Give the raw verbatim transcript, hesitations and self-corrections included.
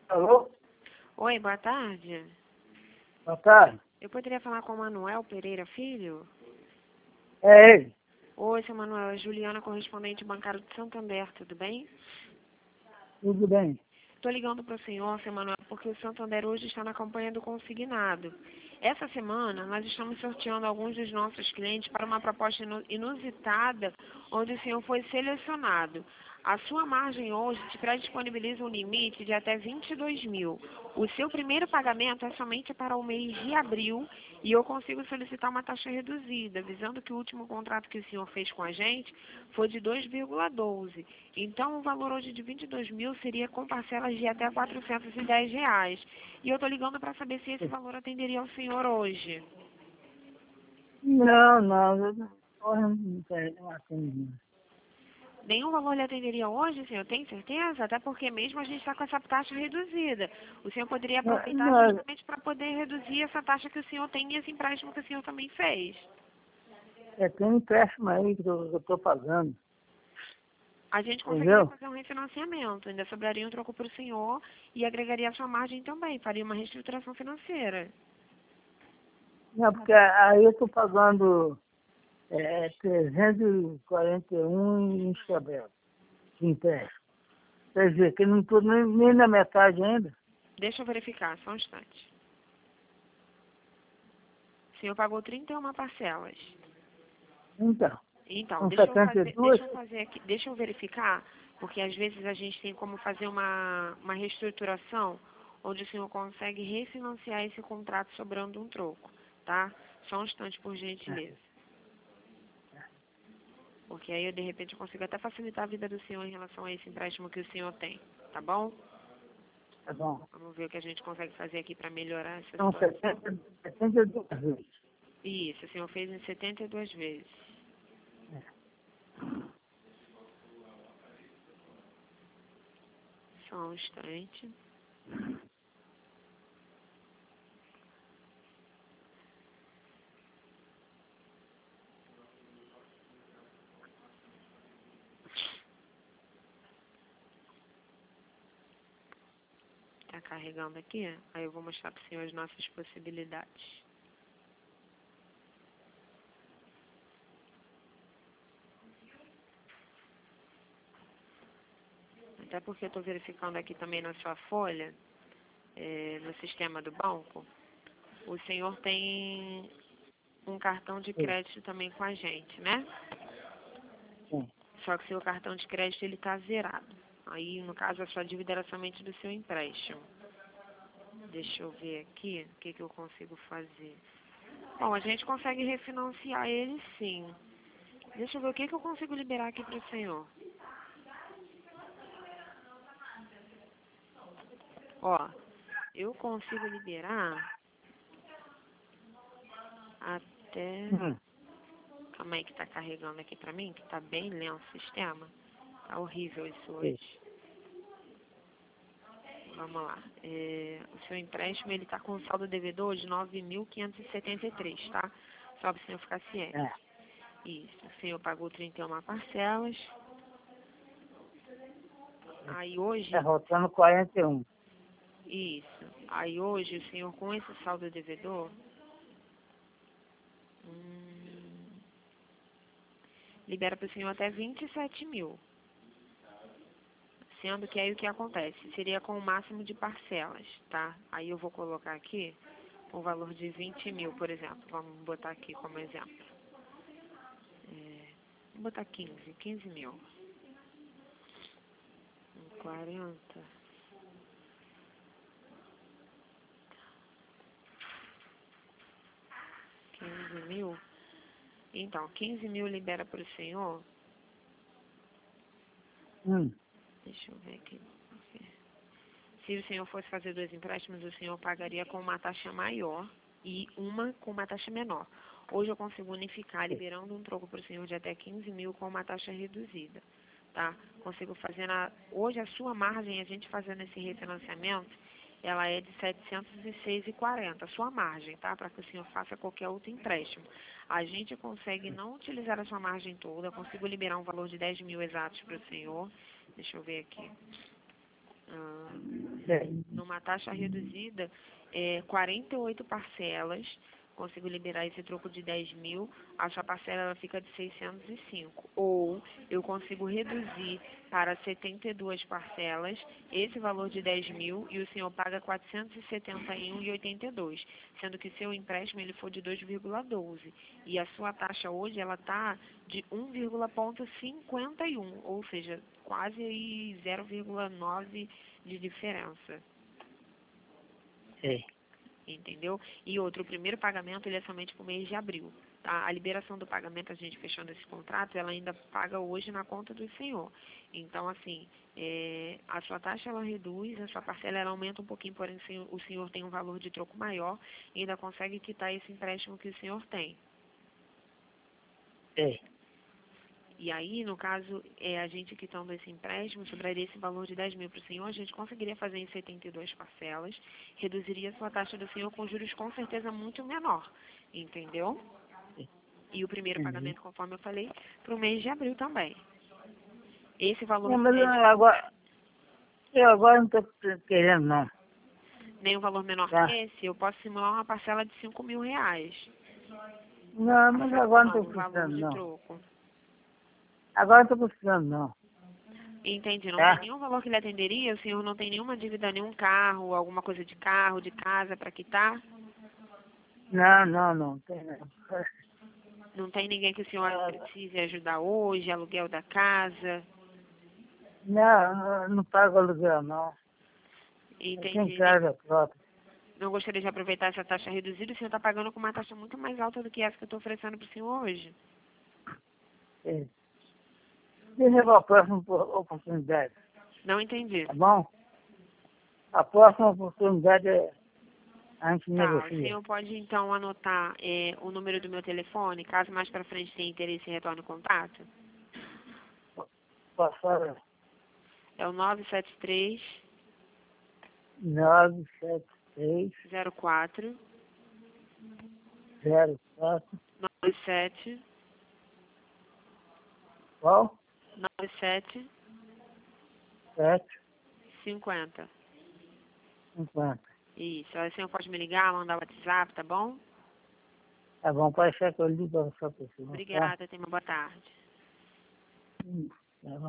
Alô? Oi, boa tarde. Boa tarde. Eu poderia falar com o Manuel Pereira Filho? É ele. Oi, seu Manuel, é Juliana, correspondente bancário de Santander, tudo bem? Tudo bem. Estou ligando para o senhor, seu Manuel, porque o Santander hoje está na campanha do consignado. Essa semana, nós estamos sorteando alguns dos nossos clientes para uma proposta inu- inusitada, onde o senhor foi selecionado. A sua margem hoje te predisponibiliza um limite de até vinte e dois mil. O seu primeiro pagamento é somente para o mês de abril e eu consigo solicitar uma taxa reduzida, visando que o último contrato que o senhor fez com a gente foi de dois vírgula doze. Então, o valor hoje de vinte e dois mil seria com parcelas de até quatrocentos e dez reais. E eu estou ligando para saber se esse valor atenderia ao senhor hoje. Não, não, eu não, eu não tenho, não atendo, não. Nenhum valor lhe atenderia hoje, senhor? Tem certeza? Até porque mesmo a gente está com essa taxa reduzida. O senhor poderia Não, aproveitar não, justamente para poder reduzir essa taxa que o senhor tem e esse empréstimo que o senhor também fez. é, tem um empréstimo aí que eu estou pagando, A gente conseguiria entendeu? fazer um refinanciamento, ainda sobraria um troco para o senhor e agregaria a sua margem também, faria uma reestruturação financeira. Não, porque aí eu estou pagando é, trezentos e quarenta e um em Isabel, de empréstimo. Quer dizer, que eu não estou nem, nem na metade ainda. Deixa eu verificar, só um instante. O senhor pagou trinta e uma parcelas. Então, Então, são deixa eu setenta e fazer, duas. deixa eu fazer aqui, deixa eu verificar, porque às vezes a gente tem como fazer uma, uma reestruturação onde o senhor consegue refinanciar esse contrato sobrando um troco, tá? Só um instante, por gentileza. Porque aí eu, de repente, eu consigo até facilitar a vida do senhor em relação a esse empréstimo que o senhor tem, tá bom? Tá bom. Vamos ver o que a gente consegue fazer aqui para melhorar essa São situação. setenta, setenta e duas vezes. Isso, o senhor fez em setenta e duas vezes. Só um instante. Tá carregando aqui? Aí eu vou mostrar para o senhor as nossas possibilidades. Até porque eu estou verificando aqui também na sua folha, é, no sistema do banco, o senhor tem um cartão de Sim, crédito também com a gente, né? sim. Só que o seu cartão de crédito ele está zerado. Aí, no caso, a sua dívida era somente do seu empréstimo. Deixa eu ver aqui o que, que eu consigo fazer. Bom, a gente consegue refinanciar ele sim. Deixa eu ver o que, que eu consigo liberar aqui para o senhor. Ó, eu consigo liberar até... Hum. Calma aí que tá carregando aqui pra mim, que tá bem lento o sistema. Tá horrível isso Sim. hoje. Vamos lá. É, o seu empréstimo, ele tá com saldo devedor de nove mil quinhentos e setenta e três, tá? Só para o senhor ficar ciente. É. Isso. O senhor pagou trinta e uma parcelas. Aí hoje... Está faltando quarenta e um. Isso. Aí hoje, o senhor com esse saldo devedor... Hum, libera para o senhor até vinte e sete mil. Sendo que aí o que acontece? Seria com o máximo de parcelas, tá? Aí eu vou colocar aqui o valor de vinte mil, por exemplo. Vamos botar aqui como exemplo. É, vou botar quinze, quinze mil. quarenta. quinze mil. Então, quinze mil libera para o senhor. Hum. Deixa eu ver aqui. Se o senhor fosse fazer dois empréstimos, o senhor pagaria com uma taxa maior e uma com uma taxa menor. Hoje eu consigo unificar, liberando um troco para o senhor de até quinze mil com uma taxa reduzida, tá? Consigo fazer, na, hoje a sua margem, a gente fazendo esse refinanciamento, ela é de setecentos e seis reais e quarenta centavos, a sua margem, tá? Para que o senhor faça qualquer outro empréstimo. A gente consegue não utilizar a sua margem toda, consigo liberar um valor de dez mil exatos para o senhor. Deixa eu ver aqui. Ah, É. numa taxa reduzida, é, quarenta e oito parcelas, consigo liberar esse troco de dez mil, a sua parcela ela fica de seiscentos e cinco. Ou eu consigo reduzir para setenta e duas parcelas esse valor de dez mil e o senhor paga quatrocentos e setenta e um vírgula oitenta e dois, sendo que seu empréstimo ele for de dois vírgula doze. E a sua taxa hoje ela está de um vírgula cinquenta e um, ou seja, quase aí zero vírgula nove de diferença. É. Entendeu? E outro, o primeiro pagamento ele é somente para o mês de abril. Tá? A liberação do pagamento, a gente fechando esse contrato, ela ainda paga hoje na conta do senhor. Então, assim, é, a sua taxa ela reduz, a sua parcela ela aumenta um pouquinho, porém o senhor, o senhor tem um valor de troco maior e ainda consegue quitar esse empréstimo que o senhor tem. É. E aí, no caso, é, a gente quitando esse empréstimo, sobraria esse valor de dez mil para o senhor, a gente conseguiria fazer em setenta e duas parcelas, reduziria a sua taxa do senhor com juros com certeza muito menor, entendeu? E o primeiro Entendi. pagamento, conforme eu falei, para o mês de abril também. Esse valor Não, mas eu médio, agora, eu agora não estou querendo, não. nem um valor menor Tá? que esse, eu posso simular uma parcela de cinco mil reais. Não, mas Parcela agora não não, estou um valor precisando, de não. troco. Agora não estou precisando, não. Entendi, não tem Tá? nenhum valor que lhe atenderia, o senhor não tem nenhuma dívida, nenhum carro, alguma coisa de carro, de casa para quitar? Não, não, não. Tem não. Não tem ninguém que o senhor Ah, precise ajudar hoje, aluguel da casa? não, eu não pago aluguel, não. Eu tenho Entendi. casa própria. Não gostaria de aproveitar essa taxa reduzida, o senhor está pagando com uma taxa muito mais alta do que essa que eu estou oferecendo para o senhor hoje. É. Deixa para a próxima opor- oportunidade, Não entendi. tá bom? A próxima oportunidade é a gente Tá, o negocia. senhor pode então anotar é, o número do meu telefone, caso mais para frente tenha interesse em retorno em contato? Passar É o nove sete três, nove sete três zero quatro, zero quatro. nove sete, Qual? nove sete, Sete cinquenta. cinquenta. Isso, aí o senhor pode me ligar, mandar o WhatsApp, tá bom? Tá bom, pode ser que eu ligo para essa pessoa, tá? Obrigada, tenha uma boa tarde. Hum, tá bom.